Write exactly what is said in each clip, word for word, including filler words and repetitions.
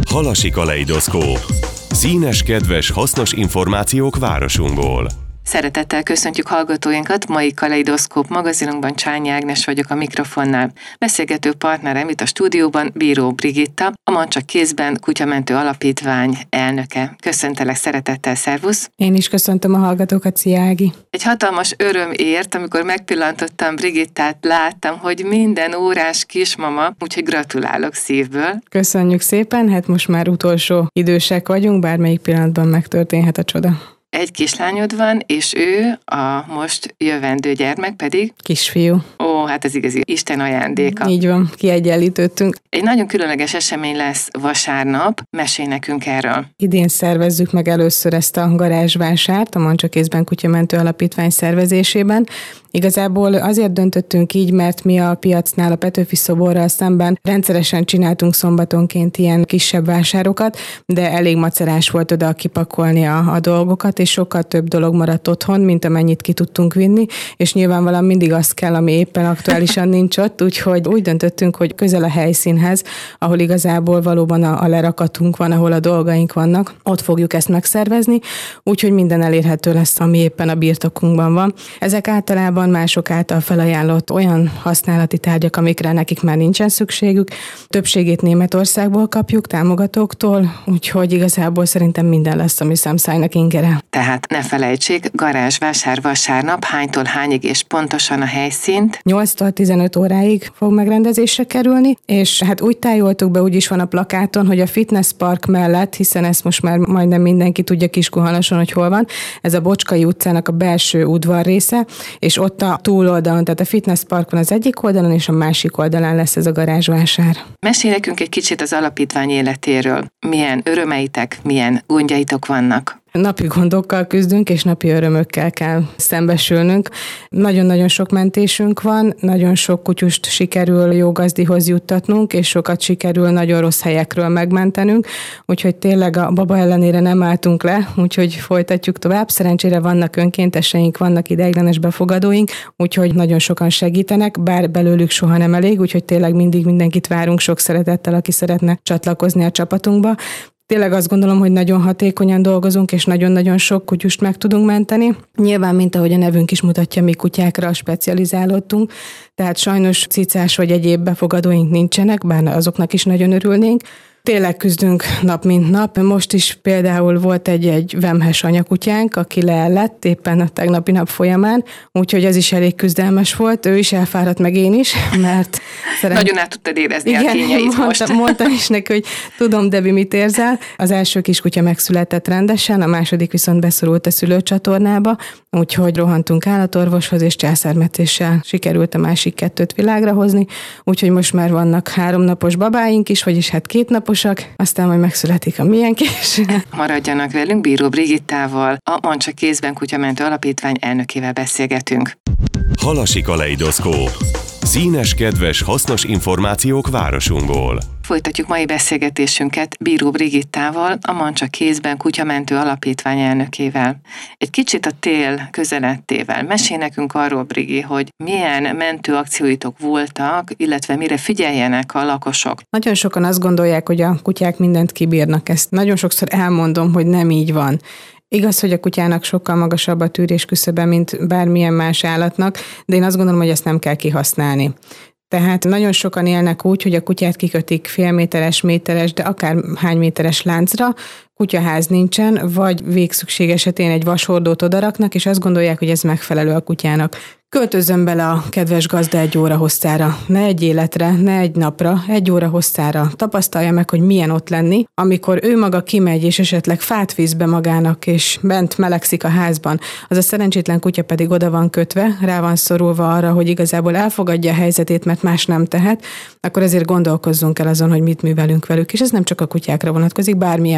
Halasi kaleidoszkóp. Színes, kedves, hasznos információk városunkból. Szeretettel köszöntjük hallgatóinkat, mai Kaleidoszkóp magazinunkban Csányi Ágnes vagyok a mikrofonnál. Beszélgető partnerem itt a stúdióban Bíró Brigitta, a Mancsa Kézben Kutyamentő Alapítvány elnöke. Köszöntelek szeretettel, szervusz! Én is köszöntöm a hallgatókat, szia Ági! Egy hatalmas öröm ért, amikor megpillantottam Brigittát, láttam, hogy minden órás kismama, úgyhogy gratulálok szívből. Köszönjük szépen, hát most már utolsó idősek vagyunk, bármelyik pillanatban megtörténhet a csoda. Egy kislányod van, és ő, a most jövendő gyermek pedig? Kisfiú. Ó, hát ez igazi Isten ajándéka. Így van, kiegyenlítődtünk. Egy nagyon különleges esemény lesz vasárnap, mesélj nekünk erről. Idén szervezzük meg először ezt a garázsvásárt, a Mancsa Kézben Kutyamentő Alapítvány szervezésében. Igazából azért döntöttünk így, mert mi a piacnál a Petőfi szoborral szemben rendszeresen csináltunk szombatonként ilyen kisebb vásárokat, de elég macerás volt oda kipakolni a, a dolgokat, és sokkal több dolog maradt otthon, mint amennyit ki tudtunk vinni, és nyilvánvalóan mindig az kell, ami éppen aktuálisan nincs ott, úgyhogy úgy döntöttünk, hogy közel a helyszínhez, ahol igazából valóban a, a lerakatunk van, ahol a dolgaink vannak, ott fogjuk ezt megszervezni, úgyhogy minden elérhető lesz, ami éppen a birtokunkban van. Ezek általában mások által felajánlott olyan használati tárgyak, amikre nekik már nincsen szükségük. Többségét Németországból kapjuk, támogatóktól, úgyhogy igazából szerintem minden lesz, ami szemszájnak ingere. Tehát ne felejtsék, garázsvásár vasárnap, hánytól hányig és pontosan a helyszínt? nyolctól tizenöt óráig fog megrendezésre kerülni, és hát úgy tájoltuk be, úgy is van a plakáton, hogy a fitness park mellett, hiszen ezt most már majdnem mindenki tudja Kiskunhalason, hogy hol van, ez a Bocskai utcának a belső udvar része, és ott a túloldalon, tehát a fitness park van az egyik oldalon, és a másik oldalán lesz ez a garázsvásár. Mesélj nekünk egy kicsit az alapítvány életéről. Milyen örömeitek, milyen gondjaitok vannak? Napi gondokkal küzdünk, és napi örömökkel kell szembesülnünk. Nagyon-nagyon sok mentésünk van, nagyon sok kutyust sikerül jó gazdihoz juttatnunk, és sokat sikerül nagyon rossz helyekről megmentenünk, úgyhogy tényleg a baba ellenére nem álltunk le, úgyhogy folytatjuk tovább. Szerencsére vannak önkénteseink, vannak ideiglenes befogadóink, úgyhogy nagyon sokan segítenek, bár belőlük soha nem elég, úgyhogy tényleg mindig mindenkit várunk sok szeretettel, aki szeretne csatlakozni a csapatunkba. Tényleg azt gondolom, hogy nagyon hatékonyan dolgozunk, és nagyon-nagyon sok kutyust meg tudunk menteni. Nyilván, mint ahogy a nevünk is mutatja, mi kutyákra specializálódtunk, tehát sajnos cicás vagy egyéb befogadóink nincsenek, bár azoknak is nagyon örülnénk. Tényleg küzdünk nap mint nap. Most is például volt egy, egy vemhes anyakutyánk, aki leellett éppen a tegnapi nap folyamán, úgyhogy ez is elég küzdelmes volt. Ő is elfáradt, meg én is, mert... Szerint... Nagyon át tudtad érezni igen, a kényeit mondtam, most. Mondtam is neki, hogy tudom, Debi, mit érzel. Az első kiskutya megszületett rendesen, a második viszont beszorult a szülőcsatornába, úgyhogy rohantunk állatorvoshoz, és császármetéssel sikerült a másik kettőt világra hozni, úgyhogy most már vannak háromnapos babáink is, vagyis hát két napos, aztán majd megszületik a miénk is. Maradjanak velünk, Bíró Brigittával, a Mancsa Kézben Kutyamentő Alapítvány elnökével beszélgetünk. Halasi kaleidoszkóp. Színes, kedves, hasznos információk városunkból. Folytatjuk mai beszélgetésünket Bíró Brigittával, a Mancsa Kézben Kutyamentő Alapítvány elnökével. Egy kicsit a tél közelettével. Mesélj nekünk arról, Brigi, hogy milyen mentőakcióitok voltak, illetve mire figyeljenek a lakosok. Nagyon sokan azt gondolják, hogy a kutyák mindent kibírnak. Ezt nagyon sokszor elmondom, hogy nem így van. Igaz, hogy a kutyának sokkal magasabb a tűrés küszöbe, mint bármilyen más állatnak, de én azt gondolom, hogy ezt nem kell kihasználni. Tehát nagyon sokan élnek úgy, hogy a kutyát kikötik fél méteres, méteres, de akár hány méteres láncra, kutyaház nincsen, vagy végszükség esetén egy vashordót odaraknak, és azt gondolják, hogy ez megfelelő a kutyának. Költözzön bele a kedves gazda egy óra hosszára, ne egy életre, ne egy napra, egy óra hosszára. Tapasztalja meg, hogy milyen ott lenni, amikor ő maga kimegy, és esetleg fát víz be magának, és bent melegszik a házban. Az a szerencsétlen kutya pedig oda van kötve, rá van szorulva arra, hogy igazából elfogadja a helyzetét, mert más nem tehet, akkor ezért gondolkozzunk el azon, hogy mit művelünk velük. És ez nem csak a kutyákra vonatkozik, bármilyen más állat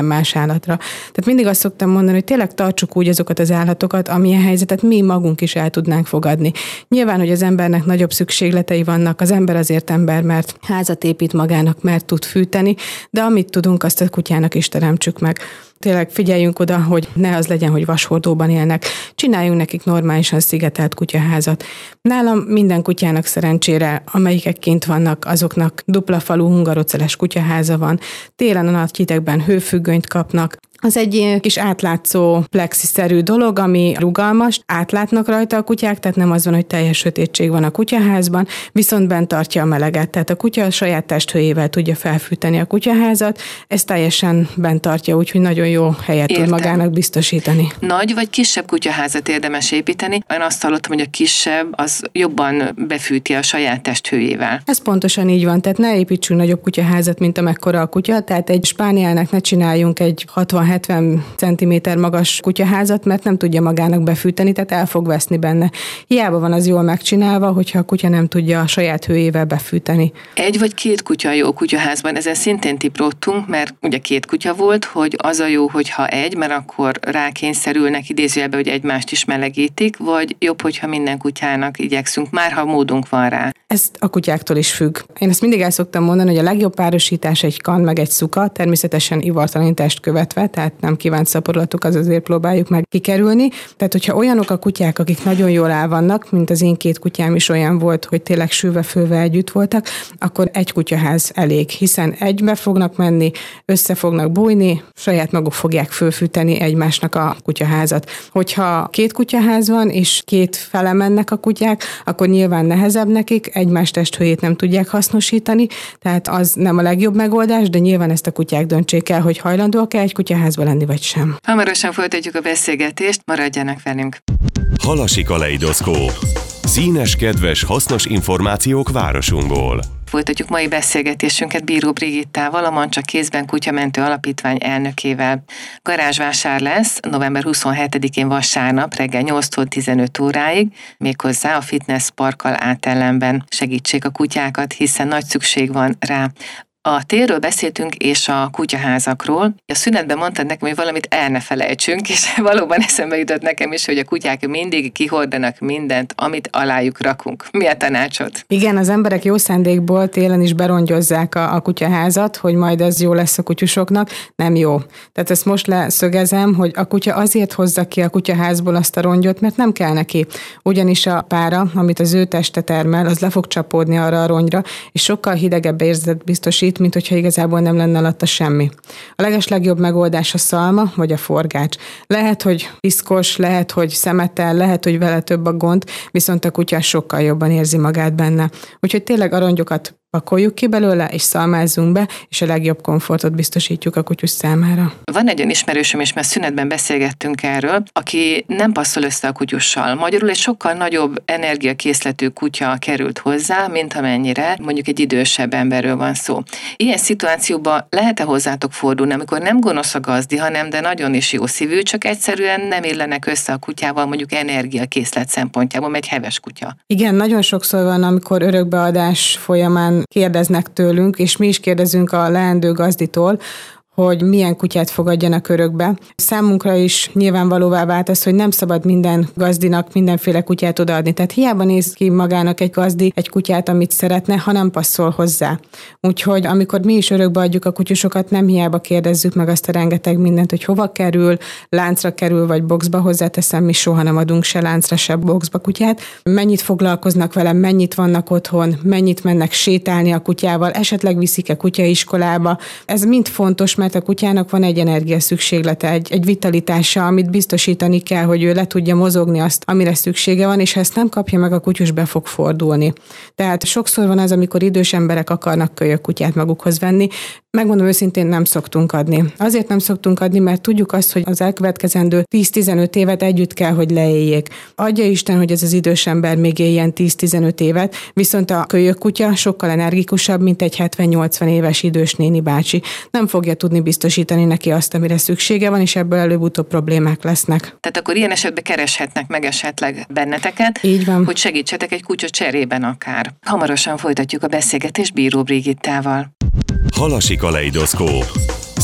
állatra. Tehát mindig azt szoktam mondani, hogy tényleg tartsuk úgy azokat az állatokat, amilyen helyzetet mi magunk is el tudnánk fogadni. Nyilván, hogy az embernek nagyobb szükségletei vannak, az ember azért ember, mert házat épít magának, mert tud fűteni, de amit tudunk, azt a kutyának is teremtsük meg. Tényleg figyeljünk oda, hogy ne az legyen, hogy vashordóban élnek. Csináljunk nekik normálisan szigetelt kutyaházat. Nálam minden kutyának szerencsére, amelyikek kint vannak, azoknak dupla falú hungaroceles kutyaháza van. Télen a nagy hidegben hőfüggönyt kapnak. Az egy kis átlátszó plexiszerű dolog, ami rugalmas, átlátnak rajta a kutyák, tehát nem az van, hogy teljes sötétség van a kutyaházban, viszont bent tartja a meleget, tehát a kutya a saját testhőjével tudja felfűteni a kutyaházat, ez teljesen bent tartja, úgyhogy nagyon jó helyet Értem. tud magának biztosítani. Nagy vagy kisebb kutyaházat érdemes építeni? Én azt hallottam, hogy a kisebb az jobban befűti a saját testhőjével. Ez pontosan így van, tehát ne építsünk nagyobb kutyaházat, mint amekkora a kutya, tehát egy spánielnek ne csináljunk egy hatvan-hetven centiméter magas kutyaházat, mert nem tudja magának befűteni, tehát el fog veszni benne. Hiába van az jól megcsinálva, hogyha a kutya nem tudja a saját hőjével befűteni. Egy vagy két kutya jó kutyaházban, ezen szintén tiprottunk, mert ugye két kutya volt, hogy az a jó, hogyha egy, mert akkor rákényszerülnek idézőjelbe, hogy egymást is melegítik, vagy jobb, hogyha minden kutyának igyekszünk, már ha módunk van rá. Ez a kutyáktól is függ. Én ezt mindig el szoktam mondani, hogy a legjobb párosítás egy kan meg egy szuka, természetesen ivartalanítást követve, tehát nem kívánt szaporulatok, az azért próbáljuk meg kikerülni. Tehát, hogyha olyanok a kutyák, akik nagyon jól áll vannak, mint az én két kutyám is olyan volt, hogy tényleg sülve-fölve együtt voltak, akkor egy kutyaház elég, hiszen egybe fognak menni, össze fognak bújni, saját maguk fogják fölfűteni egymásnak a kutyaházat. Hogyha két kutyaház van, és két fele mennek a kutyák, akkor nyilván nehezebb nekik, egymás testhőjét nem tudják hasznosítani, tehát az nem a legjobb megoldás, de nyilván ezt a kutyák döntsék el, hogy hajlandóak-e egy kutyaházba lenni, vagy sem. Hamarosan folytatjuk a beszélgetést, maradjanak velünk. Halasi Kaleidoszkóp. Színes, kedves, hasznos információk városunkból. Folytatjuk mai beszélgetésünket Bíró Brigittával, a Mancsa Kézben Kutyamentő Alapítvány elnökével. Garázsvásár lesz november huszonhetedikén vasárnap reggel nyolctól tizenöt óráig, méghozzá a Fitness Parkkal átellenben. Segítsék a kutyákat, hiszen nagy szükség van rá. A térről beszéltünk, és a kutyaházakról. A szünetben mondtad nekem, hogy valamit el ne felejtsünk, és valóban eszembe jutott nekem is, hogy a kutyák mindig kihordanak mindent, amit alájuk rakunk. Mi a tanácsod? Igen, az emberek jó szándékból télen is berongyozzák a, a kutyaházat, hogy majd ez jó lesz a kutyusoknak. Nem jó. Tehát ezt most leszögezem, hogy a kutya azért hozza ki a kutyaházból azt a rongyot, mert nem kell neki. Ugyanis a pára, amit az ő teste termel, az le fog csapódni arra a rongyra, és sokkal hidegebb érzetet biztosít, mint hogyha igazából nem lenne alatta semmi. A legeslegjobb megoldás a szalma vagy a forgács. Lehet, hogy piszkos, lehet, hogy szemetel, lehet, hogy vele több a gond, viszont a kutya sokkal jobban érzi magát benne. Úgyhogy tényleg a rongyokat pakoljuk ki belőle, és szalmázzunk be, és a legjobb komfortot biztosítjuk a kutyus számára. Van egy olyan ismerősöm, és már szünetben beszélgettünk erről, aki nem passzol össze a kutyussal. Magyarul egy sokkal nagyobb energiakészletű kutya került hozzá, mint amennyire mondjuk egy idősebb emberről van szó. Ilyen szituációban lehet-e hozzátok fordulni, amikor nem gonosz a gazdi, hanem de nagyon is jó szívű, csak egyszerűen nem illenek össze a kutyával, mondjuk energiakészlet szempontjából, egy heves kutya? Igen, nagyon sokszor van, amikor örökbeadás folyamán kérdeznek tőlünk, és mi is kérdezünk a leendő gazditól, hogy milyen kutyát fogadjanak örökbe. Számunkra is nyilvánvalóvá vált az, hogy nem szabad minden gazdinak mindenféle kutyát odaadni. Tehát hiába néz ki magának egy gazdi egy kutyát, amit szeretne, ha nem passzol hozzá. Úgyhogy amikor mi is örökbe adjuk a kutyusokat, nem hiába kérdezzük meg azt a rengeteg mindent, hogy hova kerül, láncra kerül, vagy boxba, hozzáteszem, mi soha nem adunk se láncra, se boxba kutyát. Mennyit foglalkoznak vele, mennyit vannak otthon, mennyit mennek sétálni a kutyával, esetleg viszik-e kutyaiskolába. Ez mind fontos, mert a kutyának van egy energia szükséglete, egy, egy vitalitása, amit biztosítani kell, hogy ő le tudja mozogni azt, amire szüksége van, és ha ezt nem kapja meg, a kutyus be fog fordulni. Tehát sokszor van az, amikor idős emberek akarnak kölyök kutyát magukhoz venni. Megmondom őszintén, nem szoktunk adni. Azért nem szoktunk adni, mert tudjuk azt, hogy az elkövetkezendő tíz-tizenöt évet együtt kell, hogy leéljék. Adja Isten, hogy ez az idős ember még éljen tíz-tizenöt évet, viszont a kölyök kutya sokkal energikusabb, mint egy hetven-nyolcvan éves idős néni bácsi. Nem fogja tudni biztosítani neki azt, amire szüksége van, és ebből előbb-utóbb problémák lesznek. Tehát akkor ilyen esetben kereshetnek meg esetleg benneteket, így van, hogy segítsetek egy kutya cserében akár. Hamarosan folytatjuk a beszélgetést Bíró Brigittával. Halasi Kaleidoszkóp.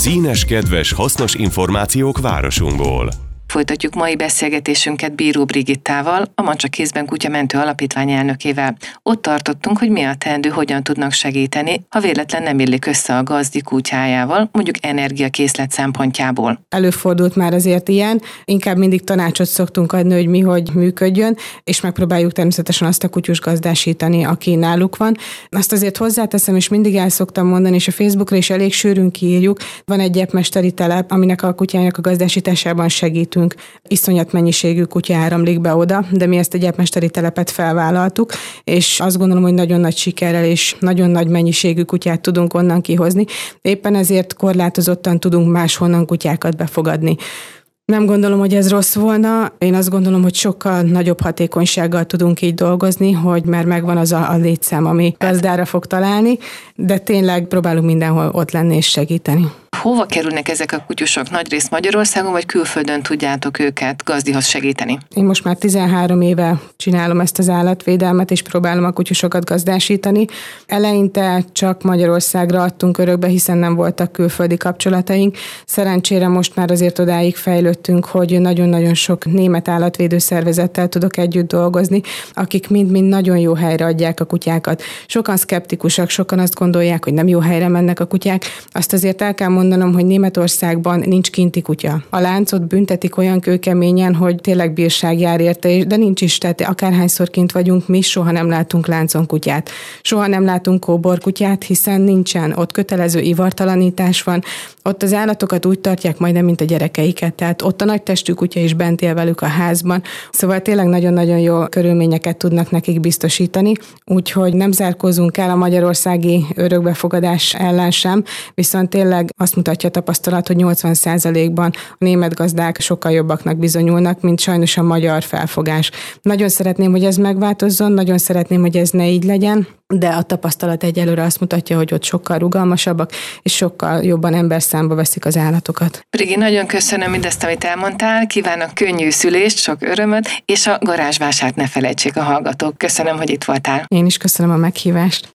Színes, kedves, hasznos információk városunkból. Folytatjuk mai beszélgetésünket Bíró Brigittával, a Mancsa Kézben Kutyamentő Alapítvány elnökével. Ott tartottunk, hogy mi a teendő, hogyan tudnak segíteni, ha véletlen nem illik össze a gazdi kutyájával, mondjuk energiakészlet szempontjából. Előfordult már azért ilyen, inkább mindig tanácsot szoktunk adni, hogy mi hogy működjön, és megpróbáljuk természetesen azt a kutyus gazdásítani, aki náluk van. Azt azért hozzáteszem, és mindig el szoktam mondani, és a Facebookra is elég sűrűn kiírjuk, van egy gyepmesteri telep, aminek a kutyának a gazdásításában segítünk. Iszonyat mennyiségű kutya áramlik be oda, de mi ezt a gyepmesteri telepet felvállaltuk, és azt gondolom, hogy nagyon nagy sikerrel és nagyon nagy mennyiségű kutyát tudunk onnan kihozni. Éppen ezért korlátozottan tudunk máshonnan kutyákat befogadni. Nem gondolom, hogy ez rossz volna. Én azt gondolom, hogy sokkal nagyobb hatékonysággal tudunk így dolgozni, hogy már megvan az a, a létszám, ami gazdára fog találni, de tényleg próbálunk mindenhol ott lenni és segíteni. Hova kerülnek ezek a kutyusok? Nagyrészt Magyarországon, vagy külföldön tudjátok őket gazdihoz segíteni? Én most már tizenhárom éve csinálom ezt az állatvédelmet, és próbálom a kutyusokat gazdásítani. Eleinte csak Magyarországra adtunk örökbe, hiszen nem voltak külföldi kapcsolataink. Szerencsére most már azért odáig fejlődtünk, hogy nagyon-nagyon sok német állatvédő szervezettel tudok együtt dolgozni, akik mind-mind nagyon jó helyre adják a kutyákat. Sokan szkeptikusak, sokan azt gondolják, hogy nem jó helyre mennek a kutyák. Azt azért el kell mondanom, hogy Németországban nincs kinti kutya. A láncot büntetik olyan kőkeményen, hogy tényleg bírság jár érte, de nincs is, tehát akárhányszor kint vagyunk, mi soha nem látunk láncon kutyát. Soha nem látunk kóborkutyát, hiszen nincsen. Ott kötelező ivartalanítás van. Ott az állatokat úgy tartják majdnem, mint a gyerekeiket, tehát ott a nagy testű kutya is bent él velük a házban. Szóval tényleg nagyon-nagyon jó körülményeket tudnak nekik biztosítani, úgyhogy nem zárkózunk el a magyarországi örökbefogadás ellen sem, viszont tényleg azt mutatja a tapasztalat, hogy nyolcvan százalékban a német gazdák sokkal jobbaknak bizonyulnak, mint sajnos a magyar felfogás. Nagyon szeretném, hogy ez megváltozzon, nagyon szeretném, hogy ez ne így legyen, de a tapasztalat egyelőre azt mutatja, hogy ott sokkal rugalmasabbak, és sokkal jobban emberszámba veszik az állatokat. Brigi, nagyon köszönöm mindezt, amit elmondtál, kívánok könnyű szülést, sok örömöt, és a garázsvásárt ne felejtsék a hallgatók. Köszönöm, hogy itt voltál. Én is köszönöm a meghívást.